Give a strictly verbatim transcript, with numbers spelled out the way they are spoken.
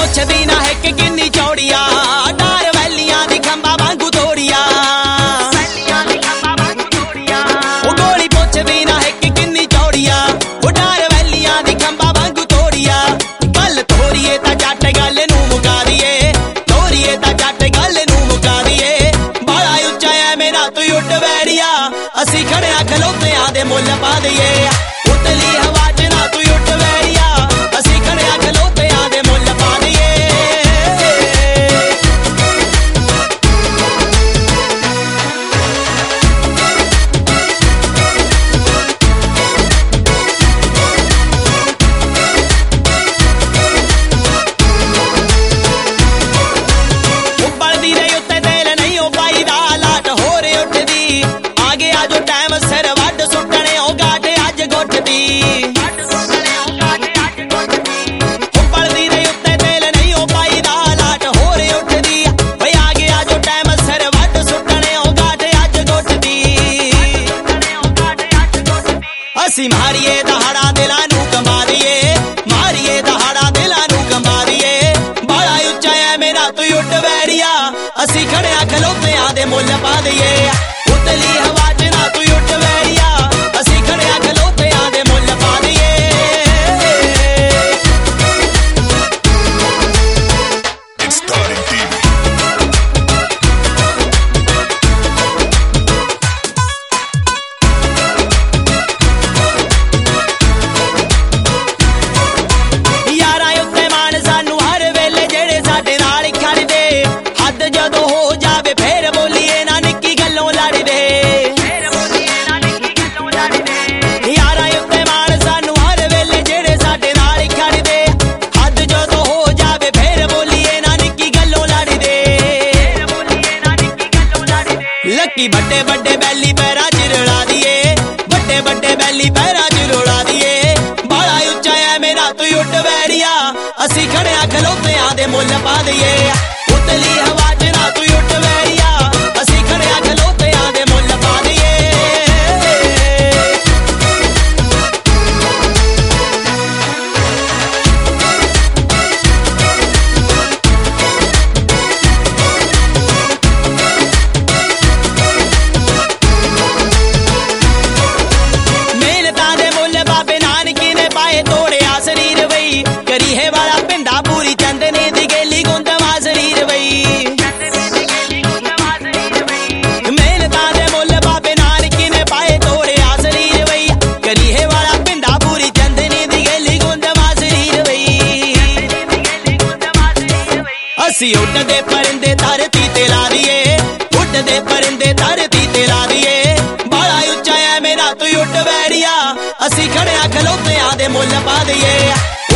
ਪੁੱਛਦੀ ਨਾ ਹੈ ਕਿ ਕਿੰਨੀ ਚੌੜੀਆ ਡਾਰ ਵੈਲੀਆਂ ਦੀ ਖੰਭਾ ਵਾਂਗੂ ਤੋੜੀਆ ਉਹ ਗੋਲੀ ਪੁੱਛਦੀ ਨਾ ਹੈ ਕਿ ਕਿੰਨੀ ਚੌੜੀਆ ਉਹ ਡਾਰ ਵੈਲੀਆਂ ਦੀ ਖੰਭਾ ਵਾਂਗੂ ਤੋੜੀਆ ਗੱਲ ਤੋਰੀਏ ਤਾਂ ਜੱਟ ਗੱਲ ਨੂੰ ਮੁਕਾ ਦਈਏ ਤੋਰੀਏ ਤਾਂ ਜੱਟ ਗੱਲ ਨੂੰ ਮੁਕਾ ਦਈਏ ਬਾਲਾ ਉੱਚਾ ਐ ਮੇਰਾ ਤੂੰ ਉੱਡ ਵੈਰੀਆ ਅਸੀਂ ਖੜਿਆ ਖਲੋਤਿਆਂ ਦੇ ਮੁੱਲ ਪਾ ਦਈਏ ਉਤਲੀ ਹਵਾ ਚ ਨਾ ਤੂੰ ਉੱਡ ਵੈਰੀਆ ਅਸੀਂ ਖੜਿਆ ਖਲੋਤਿਆਂ ਦੇ ਮੁੱਲ ਪਾ ਦਈਏ ਉੱਪਲਦੀ ਦੇ ਉੱਤੇ ਤੇਲ ਨਹੀਂ ਉਹ ਪਾਈ ਦਾ ਲਾਟ ਹੋਰ ਉੱਠਦੀ ਆ ਗਿਆ ਜੋ ਟਾਈਮ ਸਿਰ ਵੱਢ ਸੁੱਟਣੇ ਉਹ ਗਾਟ ਅੱਜ ਗੁੱਟਦੀ ਉੱਪਲਦੀ ਦੇ ਉੱਤੇ ਤੇਲ ਨਹੀਂ ਉਹ ਪਾਈ ਦਾ ਲਾਟ ਹੋਰ ਉੱਠਦੀ ਓਏ ਆ ਗਿਆ ਜੋ ਟਾਈਮ ਸਿਰ ਵੱਢ ਸੁੱਟਣੇ ਉਹ ਗਾਟ ਅੱਜ ਗੁੱਟਦੀ ਅਸੀਂ ਮਾਰੀਏ ਦਹਾੜਾ ਦਿਲਾਂ ਨੂੰ ਕੰਬਾ ਦਈਏ ਮਾਰੀਏ ਦਹਾੜਾ ਦਿਲਾਂ ਨੂੰ ਕੰਬਾ ਦਈਏ ਬਾਲਾ ਉੱਚਾ ਐ ਮੇਰਾ ਤੂੰ ਉੱਡ ਵੈਰੀਆ ਅਸੀਂ ਖੜਿਆ ਖਲੋਤਿਆਂ ਦੇ ਮੁੱਲ ਪਾ ਦਈਏ ਉਤਲੀ ਹਵਾ ਚ ਨਾ ਤੂੰ ਉੱਡ ਵੈਰੀਆ ਅਸੀਂ ਖੜਿਆ ਖਲੋਤਿਆਂ ਦੇ ਮੁੱਲ ਪਾ ਦਈਏ ਯਾਰਾਂ ਉੱਤੇ ਮਾਣ ਸਾਨੂੰ ਹਰ ਵੇਲੇ ਜਿਹੜੇ ਸਾਡੇ ਨਾਲ ਖੜਦੇ ਹੱਦ ਜਦੋਂ ਹੋ ਜਾਵੇ ਫੇਰ ਬੋਲੀਏ ਨਾ ਨਿੱਕੀ ਗੱਲੋਂ ਲੜਦੇ ਯਾਰਾਂ ਉੱਤੇ ਮਾਣ ਸਾਨੂੰ ਹਰ ਵੇਲੇ ਜਿਹੜੇ ਸਾਡੇ ਨਾਲ ਖੜਦੇ ਹੱਦ ਜਦੋਂ ਹੋ ਜਾਵੇ ਫੇਰ ਬੋਲੀਏ ਨਾ ਨਿੱਕੀ ਗੱਲੋਂ ਲੜਦੇ ਲੱਕੀ ਵੱਡੇ ਵੱਡੇ ਬੈਲੀ ਪੈਰਾਂ ਚ ਰਲਾ ਦਈਏ ਵੱਡੇ ਵੱਡੇ ਬੈਲੀ ਪੈਰਾਂ ਚ ਰੋਲਾ ਦਈਏ ਬਾਲਾ ਉੱਚਾ ਐ ਮੇਰਾ ਤੂੰ ਉੱਡ ਵੈਰੀਆ ਅਸੀਂ ਖੜਿਆ ਖਲੋਤਿਆਂ ਦੇ ਮੁੱਲ ਪਾ ਦਈਏ ਉਤਲੀ ਹਵਾ ਚ ਨਾ ਤੂੰ ਉੱਡ ਵੈਰੀਆ ਅਸੀਂ ਖੜਿਆ ਖਲੋਤਿਆਂ ਦੇ ਮੁੱਲ ਪਾ ਦਈਏ ਮਿਹਨਤਾਂ ਦੇ ਮੁੱਲ ਬਾਬੇ ਨਾਨਕੀ ਨੇ ਪਾਏ ਤੋੜਿਆ ਸਰੀਰ ਵਈ ਕਰੀਹੇ ਵਾਲਾ ਪਿੰਡਾ ਪੂਰੀ ਚੰਦਨੇ ਦੀ ਗੇਲੀ ਗੁੰਦਵਾ ਸਰੀਰ ਵਈ ਮਿਹਨਤਾਂ ਦੇ ਮੁੱਲ ਬਾਬੇ ਨਾਨਕੀ ਨੇ ਪਾਏ ਤੋੜਿਆ ਸਰੀਰ ਵਈ ਕਰੀਹੇ ਵਾਲਾ ਪਿੰਡਾ ਪੂਰੀ ਚੰਦਨੇ ਦੀ ਗੇਲੀ ਗੁੰਦਵਾ ਸਰੀਰ ਵਈ ਅਸੀਂ ਉੱਡਦੇ ਪਰਿੰਦੇ ਧਰਤੀ ਤੇ ਲਾ ਦਈਏ ਉੱਡਦੇ ਪਰਿੰਦੇ ਧਰਤੀ ਤੇ ਲਾ ਦਈਏ ਬਾਲਾ ਉੱਚਾ ਐ ਮੇਰਾ ਤੂੰ ਉੱਡ ਵੈਰੀਆ ਅਸੀਂ ਖੜਿਆ ਖਲੋਤਿਆਂ ਦੇ ਮੁੱਲ ਪਾ ਦਈਏ